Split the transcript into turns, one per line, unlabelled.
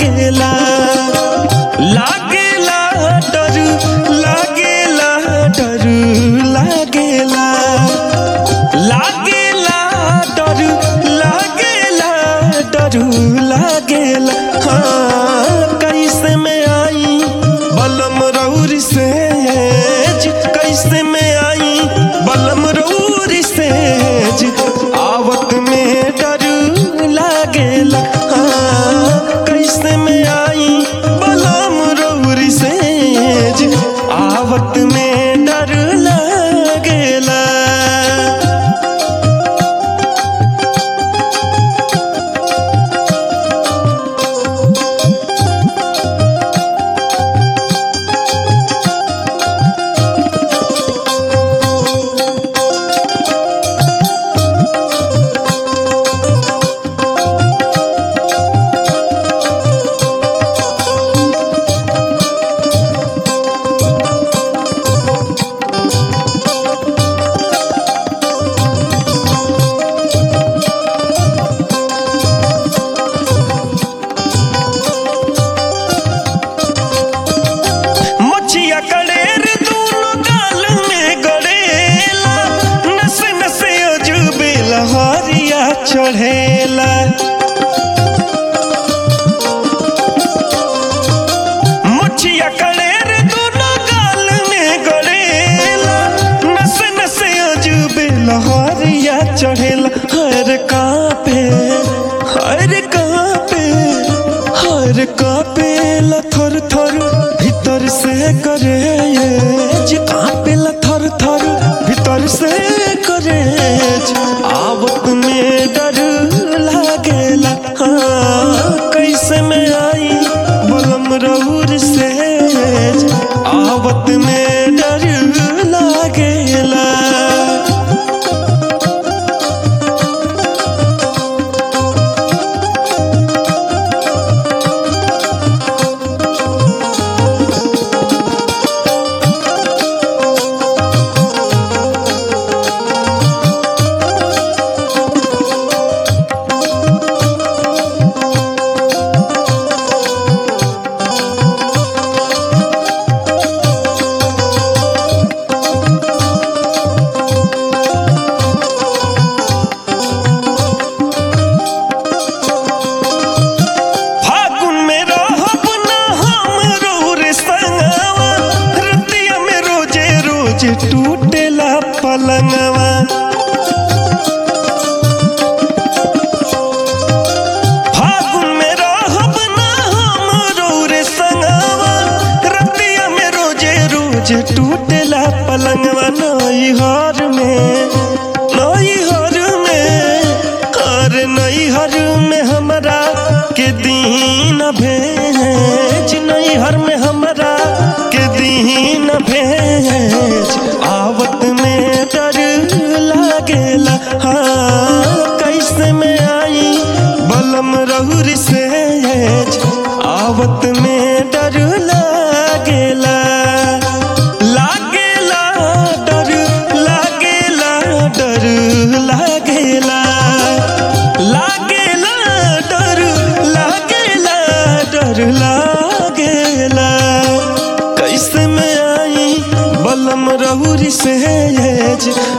लागेला लागेला डर लागेला डर लागेला लागेला डर लागेला डर लागेला हाँ कैसे में आई बलम रौरी से कैसे में आई बलम रौरी से आवत में डर लागेला हाँ कैसे में आई बलम रौरी से आवत में डर लागेला। चढ़ेला मुछिया कलेर दोनों गाल में गड़ेला नस नस अजूबे लहरिया चढ़ेला हर कांपे ला थर थर भीतर से करे कांपे ला थर थर भीतर से करे आवत में डर लागेला हाँ कैसे में आई बलम रौर से आवत में डर लागेला। टूटेला पलंगवा फागुन में रहब ना हम रौरे संगवा रतिया में रोजे रोज टूटेला पलंगवा नैहर में हमरा के दीन भेज नैहर में हमरा के दीन भेज आवत में डर लागेला हाँ कैसे में आई बलम रौर से आवत में डर लागेला लागेला डर लागेला डर लागेला लागेला डर लागेला डर लागेला कैसे में आई बलम रौरी से